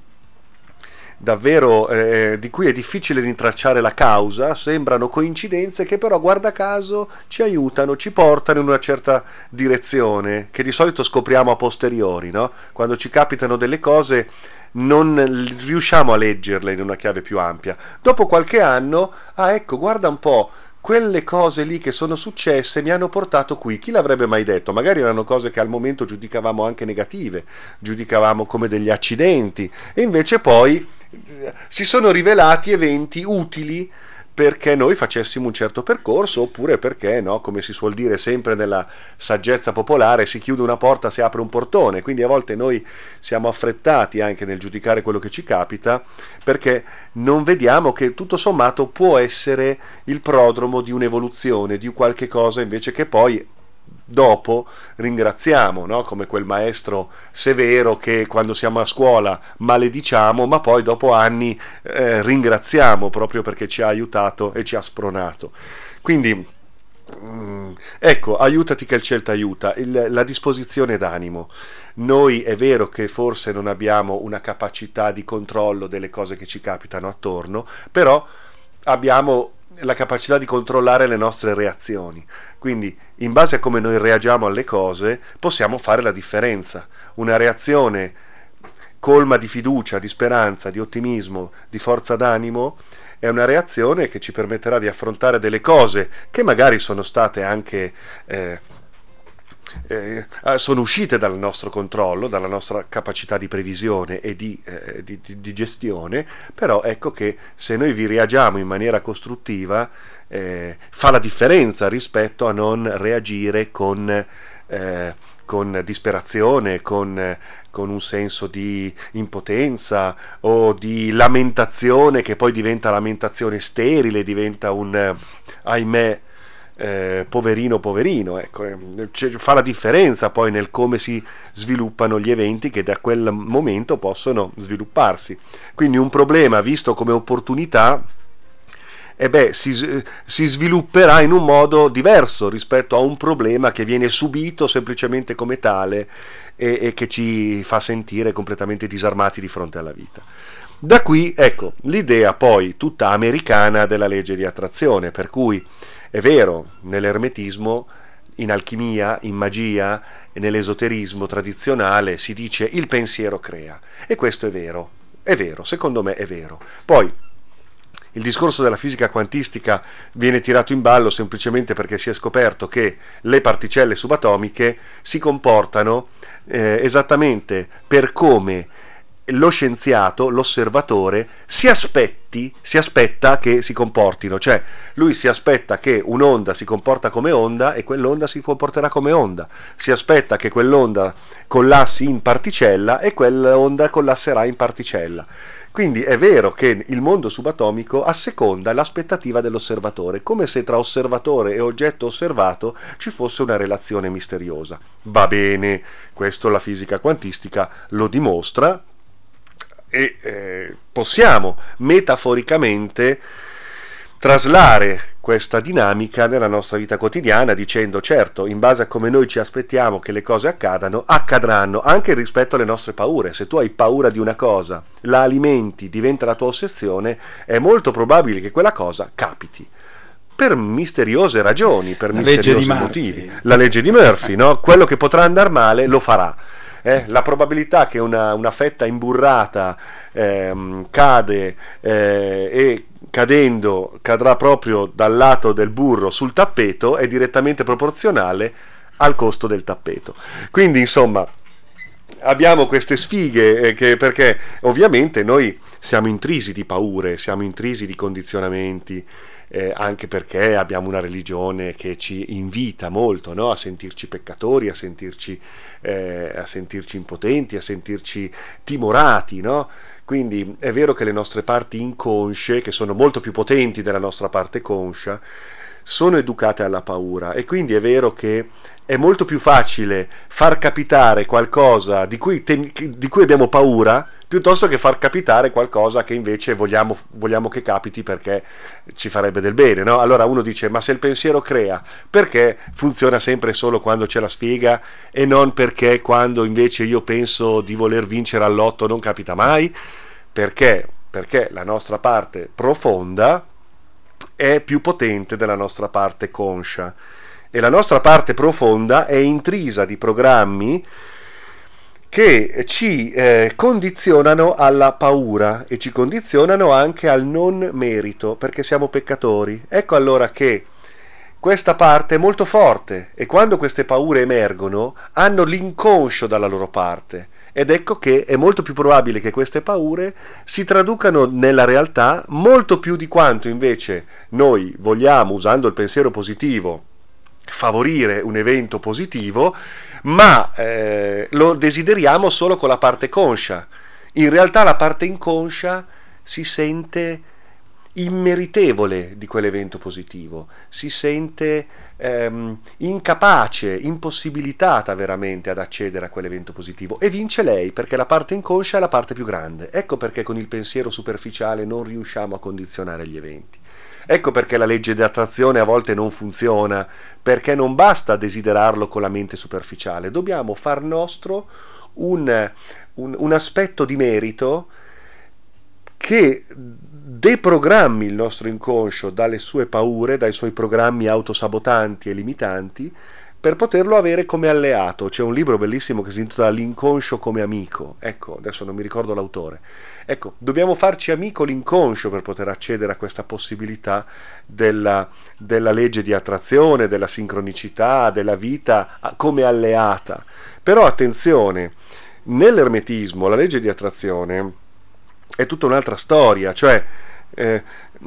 davvero eh, di cui è difficile rintracciare la causa, sembrano coincidenze che però guarda caso ci aiutano, ci portano in una certa direzione che di solito scopriamo a posteriori, no? Quando ci capitano delle cose non riusciamo a leggerle in una chiave più ampia. Dopo qualche anno, ah ecco, guarda un po', quelle cose lì che sono successe mi hanno portato qui. Chi l'avrebbe mai detto? Magari erano cose che al momento giudicavamo anche negative, giudicavamo come degli accidenti, e invece poi si sono rivelati eventi utili perché noi facessimo un certo percorso, oppure perché, no, come si suol dire sempre nella saggezza popolare, si chiude una porta, si apre un portone. Quindi a volte noi siamo affrettati anche nel giudicare quello che ci capita, perché non vediamo che tutto sommato può essere il prodromo di un'evoluzione, di qualche cosa invece che poi dopo ringraziamo, no? Come quel maestro severo che quando siamo a scuola malediciamo, ma poi dopo anni eh, ringraziamo proprio perché ci ha aiutato e ci ha spronato. Quindi mm, ecco, aiutati che il ciel t'aiuta, il, la disposizione d'animo. Noi è vero che forse non abbiamo una capacità di controllo delle cose che ci capitano attorno, però abbiamo la capacità di controllare le nostre reazioni. Quindi in base a come noi reagiamo alle cose possiamo fare la differenza. Una reazione colma di fiducia, di speranza, di ottimismo, di forza d'animo è una reazione che ci permetterà di affrontare delle cose che magari sono state anche eh, eh, sono uscite dal nostro controllo, dalla nostra capacità di previsione e di, eh, di, di, di gestione, però ecco che se noi vi reagiamo in maniera costruttiva eh, fa la differenza rispetto a non reagire con, eh, con disperazione, con, con un senso di impotenza o di lamentazione che poi diventa lamentazione sterile, diventa un eh, ahimè Eh, poverino poverino, ecco, eh, cioè, fa la differenza poi nel come si sviluppano gli eventi che da quel momento possono svilupparsi. Quindi un problema visto come opportunità eh beh, si, si svilupperà in un modo diverso rispetto a un problema che viene subito semplicemente come tale e, e che ci fa sentire completamente disarmati di fronte alla vita. Da qui ecco l'idea poi tutta americana della legge di attrazione, per cui è vero, nell'ermetismo, in alchimia, in magia e nell'esoterismo tradizionale si dice il pensiero crea, e questo è vero, è vero, secondo me è vero. Poi il discorso della fisica quantistica viene tirato in ballo semplicemente perché si è scoperto che le particelle subatomiche si comportano eh, esattamente per come lo scienziato, l'osservatore, si aspetti, si aspetta che si comportino, cioè lui si aspetta che un'onda si comporta come onda e quell'onda si comporterà come onda, si aspetta che quell'onda collassi in particella e quell'onda collasserà in particella. Quindi è vero che il mondo subatomico asseconda l'aspettativa dell'osservatore, come se tra osservatore e oggetto osservato ci fosse una relazione misteriosa. Va bene, questo la fisica quantistica lo dimostra, e eh, possiamo metaforicamente traslare questa dinamica nella nostra vita quotidiana dicendo certo, in base a come noi ci aspettiamo che le cose accadano, accadranno anche rispetto alle nostre paure. Se tu hai paura di una cosa, la alimenti, diventa la tua ossessione, è molto probabile che quella cosa capiti per misteriose ragioni, per la misteriosi motivi. La legge di Murphy, no? Quello che potrà andare male lo farà. Eh, la probabilità che una, una fetta imburrata ehm, cade eh, e cadendo cadrà proprio dal lato del burro sul tappeto è direttamente proporzionale al costo del tappeto. Quindi insomma abbiamo queste sfighe eh, che, perché ovviamente noi siamo intrisi di paure, siamo intrisi di condizionamenti, eh, anche perché abbiamo una religione che ci invita molto, no? A sentirci peccatori, a sentirci, eh, a sentirci impotenti, a sentirci timorati, no? Quindi è vero che le nostre parti inconsce, che sono molto più potenti della nostra parte conscia, sono educate alla paura, e quindi è vero che è molto più facile far capitare qualcosa di cui, tem- di cui abbiamo paura, piuttosto che far capitare qualcosa che invece vogliamo, vogliamo che capiti perché ci farebbe del bene, no? Allora uno dice: ma se il pensiero crea, perché funziona sempre solo quando c'è la sfiga e non perché quando invece io penso di voler vincere al lotto non capita mai? Perché? Perché la nostra parte profonda è più potente della nostra parte conscia, e la nostra parte profonda è intrisa di programmi che ci eh, condizionano alla paura e ci condizionano anche al non merito, perché siamo peccatori. Ecco allora che questa parte è molto forte, e quando queste paure emergono hanno l'inconscio dalla loro parte, ed ecco che è molto più probabile che queste paure si traducano nella realtà molto più di quanto invece noi vogliamo, usando il pensiero positivo, favorire un evento positivo, ma eh, lo desideriamo solo con la parte conscia. In realtà la parte inconscia si sente immeritevole di quell'evento positivo, si sente ehm, incapace, impossibilitata veramente ad accedere a quell'evento positivo, e vince lei, perché la parte inconscia è la parte più grande. Ecco perché con il pensiero superficiale non riusciamo a condizionare gli eventi. Ecco perché la legge di attrazione a volte non funziona, perché non basta desiderarlo con la mente superficiale, dobbiamo far nostro un, un, un aspetto di merito che deprogrammi il nostro inconscio dalle sue paure, dai suoi programmi autosabotanti e limitanti, per poterlo avere come alleato. C'è un libro bellissimo che si intitola L'inconscio come amico. Ecco, adesso non mi ricordo l'autore. Ecco, dobbiamo farci amico l'inconscio per poter accedere a questa possibilità della, della legge di attrazione, della sincronicità, della vita come alleata. Però attenzione, nell'ermetismo la legge di attrazione è tutta un'altra storia, cioè eh,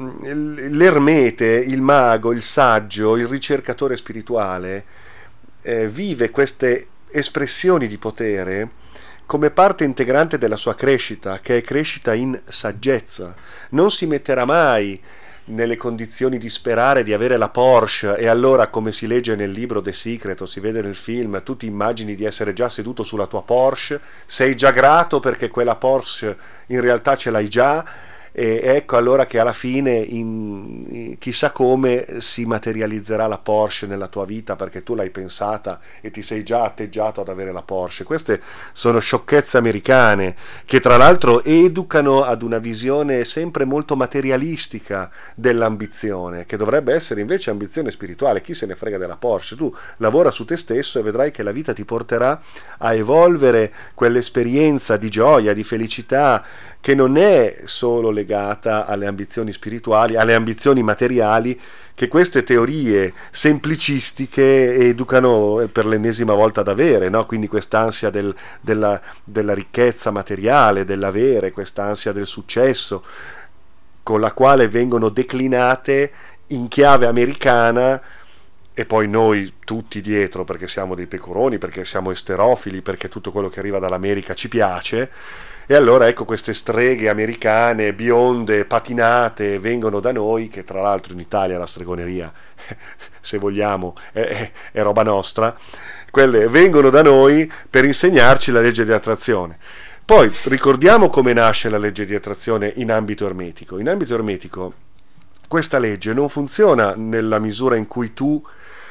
l'ermete, il mago, il saggio, il ricercatore spirituale eh, vive queste espressioni di potere come parte integrante della sua crescita, che è crescita in saggezza. Non si metterà mai nelle condizioni di sperare di avere la Porsche, e allora, come si legge nel libro The Secret o si vede nel film, tu ti immagini di essere già seduto sulla tua Porsche, sei già grato perché quella Porsche in realtà ce l'hai già, e ecco allora che alla fine in, in, chissà come si materializzerà la Porsche nella tua vita, perché tu l'hai pensata e ti sei già atteggiato ad avere la Porsche. Queste sono sciocchezze americane che tra l'altro educano ad una visione sempre molto materialistica dell'ambizione, che dovrebbe essere invece ambizione spirituale. Chi se ne frega della Porsche? Tu lavora su te stesso e vedrai che la vita ti porterà a evolvere quell'esperienza di gioia, di felicità, che non è solo legata alle ambizioni spirituali, alle ambizioni materiali, che queste teorie semplicistiche educano per l'ennesima volta ad avere, no? Quindi quest'ansia del, della, della ricchezza materiale, dell'avere, quest'ansia del successo, con la quale vengono declinate in chiave americana, e poi noi tutti dietro, perché siamo dei pecoroni, perché siamo esterofili, perché tutto quello che arriva dall'America ci piace. E allora ecco queste streghe americane, bionde, patinate, vengono da noi, che tra l'altro in Italia la stregoneria, se vogliamo, è, è, è roba nostra. Quelle vengono da noi per insegnarci la legge di attrazione. Poi ricordiamo come nasce la legge di attrazione in ambito ermetico. In ambito ermetico questa legge non funziona nella misura in cui tu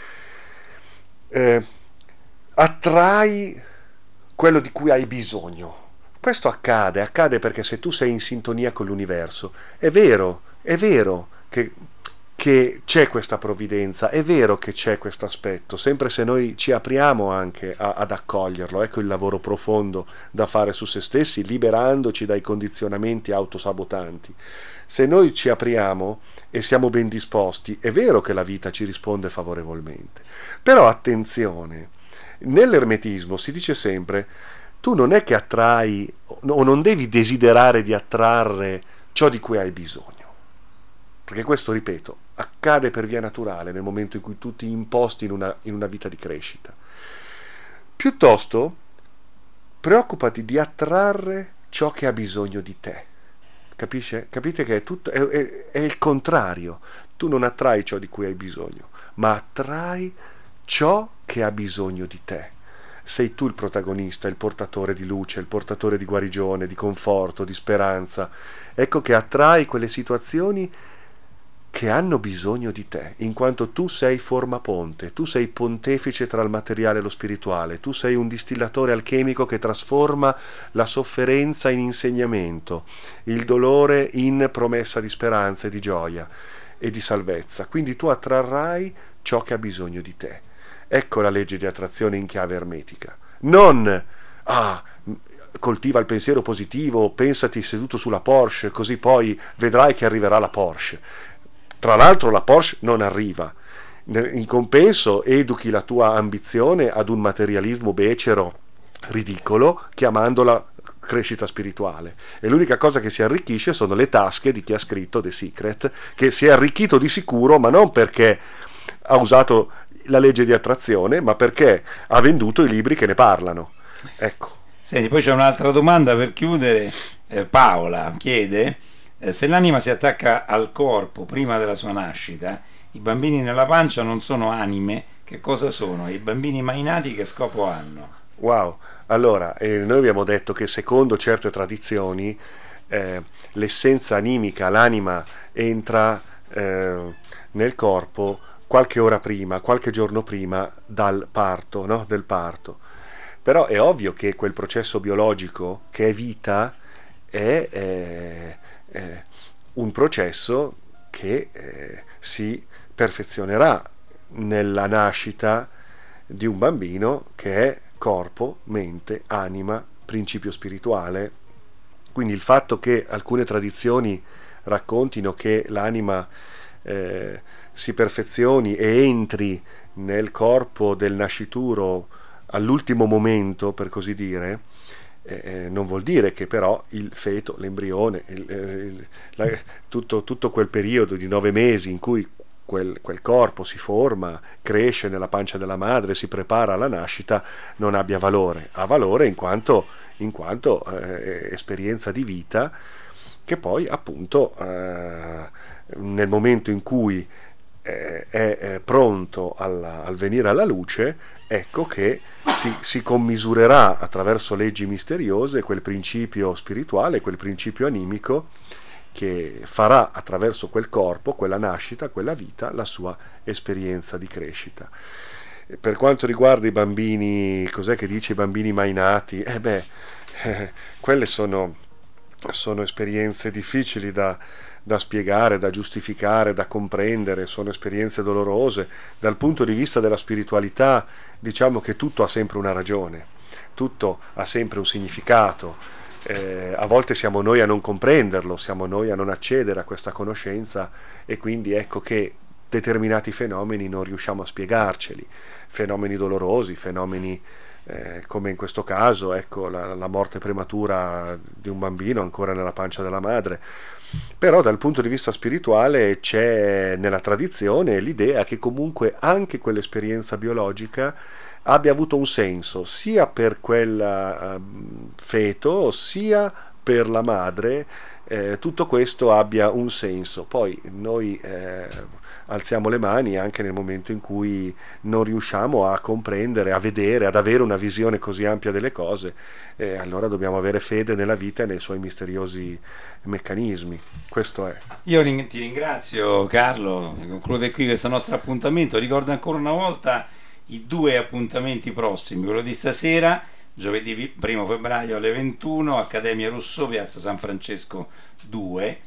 eh, attrai quello di cui hai bisogno. Questo accade, accade perché se tu sei in sintonia con l'universo, è vero, è vero che, che c'è questa provvidenza, è vero che c'è questo aspetto, sempre se noi ci apriamo anche a, ad accoglierlo. Ecco il lavoro profondo da fare su se stessi, liberandoci dai condizionamenti autosabotanti. Se noi ci apriamo e siamo ben disposti, è vero che la vita ci risponde favorevolmente. Però attenzione, nell'ermetismo si dice sempre: tu non è che attrai o non devi desiderare di attrarre ciò di cui hai bisogno, perché questo, ripeto, accade per via naturale nel momento in cui tu ti imposti in una, in una vita di crescita. Piuttosto preoccupati di attrarre ciò che ha bisogno di te. Capisce? Capite che è, tutto, è, è, è il contrario. tu non attrai ciò di cui hai bisogno, ma attrai ciò che ha bisogno di te. Sei tu il protagonista, il portatore di luce, il portatore di guarigione, di conforto, di speranza. Ecco che attrai quelle situazioni che hanno bisogno di te, in quanto tu sei forma ponte, tu sei pontefice tra il materiale e lo spirituale, tu sei un distillatore alchemico che trasforma la sofferenza in insegnamento, il dolore in promessa di speranza e di gioia e di salvezza. Quindi tu attrarrai ciò che ha bisogno di te. Ecco la legge di attrazione in chiave ermetica. Non, ah, coltiva il pensiero positivo, pensati seduto sulla Porsche, così poi vedrai che arriverà la Porsche. Tra l'altro la Porsche non arriva. In compenso educhi la tua ambizione ad un materialismo becero, ridicolo, chiamandola crescita spirituale. E l'unica cosa che si arricchisce sono le tasche di chi ha scritto The Secret, che si è arricchito di sicuro, ma non perché ha usato la legge di attrazione, ma perché ha venduto i libri che ne parlano. Ecco. Senti, poi c'è un'altra domanda per chiudere. eh, Paola chiede eh, se l'anima si attacca al corpo prima della sua nascita, i bambini nella pancia non sono anime, che cosa sono? E i bambini mai nati che scopo hanno? Wow, allora eh, noi abbiamo detto che secondo certe tradizioni eh, l'essenza animica, l'anima entra eh, nel corpo qualche ora prima, qualche giorno prima dal parto, no? Del parto. Però è ovvio che quel processo biologico che è vita è, è, è un processo che eh, si perfezionerà nella nascita di un bambino che è corpo, mente, anima, principio spirituale. Quindi il fatto che alcune tradizioni raccontino che l'anima eh, si perfezioni e entri nel corpo del nascituro all'ultimo momento, per così dire, eh, non vuol dire che però il feto, l'embrione, il, il, la, tutto, tutto quel periodo di nove mesi in cui quel, quel corpo si forma, cresce nella pancia della madre, si prepara alla nascita, non abbia valore. Ha valore in quanto, in quanto eh, esperienza di vita che poi appunto eh, nel momento in cui eh, è, è pronto al, al venire alla luce, ecco che si, si commisurerà attraverso leggi misteriose quel principio spirituale, quel principio animico che farà attraverso quel corpo, quella nascita, quella vita, la sua esperienza di crescita. Per quanto riguarda i bambini, cos'è che dice i bambini mai nati? Eh beh, eh, quelle sono, sono esperienze difficili da, da spiegare, da giustificare, da comprendere, sono esperienze dolorose. Dal punto di vista della spiritualità, diciamo che tutto ha sempre una ragione, tutto ha sempre un significato. Eh, a volte siamo noi a non comprenderlo, siamo noi a non accedere a questa conoscenza e quindi ecco che determinati fenomeni non riusciamo a spiegarceli, fenomeni dolorosi, fenomeni eh, come in questo caso, ecco, la, la morte prematura di un bambino ancora nella pancia della madre. Però dal punto di vista spirituale c'è nella tradizione l'idea che comunque anche quell'esperienza biologica abbia avuto un senso sia per quel uh, feto sia per la madre, eh, tutto questo abbia un senso. Poi noi eh, alziamo le mani anche nel momento in cui non riusciamo a comprendere, a vedere, ad avere una visione così ampia delle cose, e allora dobbiamo avere fede nella vita e nei suoi misteriosi meccanismi. Questo è. Io ti ringrazio Carlo, conclude qui questo nostro appuntamento. Ricordo ancora una volta i due appuntamenti prossimi, quello di stasera, giovedì primo febbraio alle ventuno, Accademia Rousseau, Piazza San Francesco due,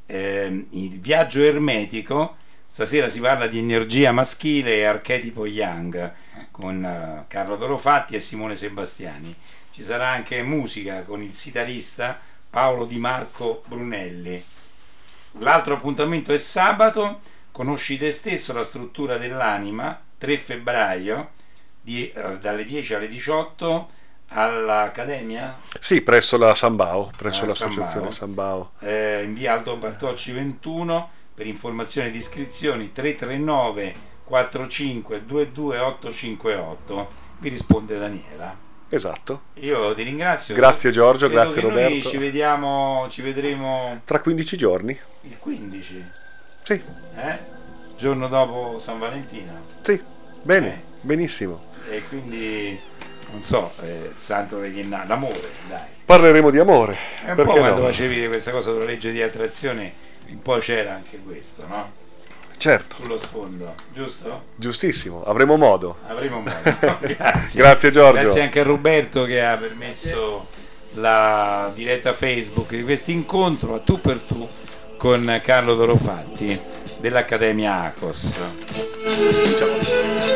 eh, il viaggio ermetico. Stasera si parla di energia maschile e archetipo Yang con uh, Carlo Dorofatti e Simone Sebastiani. Ci sarà anche musica con il sitarista Paolo Di Marco Brunelli. L'altro appuntamento è sabato, Conosci te stesso, la struttura dell'anima, tre febbraio, di, uh, dalle dieci alle diciotto all'Accademia? Sì, presso la Sambao, presso ah, l'associazione Sambao. Eh, in via Aldo Bartocci ventuno. Per informazioni ed iscrizioni tre tre nove quattro cinque due due otto cinque otto. Vi risponde Daniela. Esatto. Io ti ringrazio. Grazie Giorgio, Credo grazie che Roberto. Noi ci vediamo, ci vedremo tra quindici giorni. il quindici. Sì. Eh? giorno dopo San Valentino. Sì, bene, Eh. benissimo. E quindi, non so, eh, il santo degli innamorati, l'amore, dai. Parleremo di amore. È un perché po' quando no? facevi questa cosa della legge di attrazione, un po' c'era anche questo, no? Certo, Sullo sfondo, giusto? giustissimo, avremo modo. Avremo modo. Grazie. Grazie Giorgio. Grazie anche a Roberto che ha permesso la diretta Facebook di questo incontro a tu per tu con Carlo Dorofatti dell'Accademia A C O S. Ciao.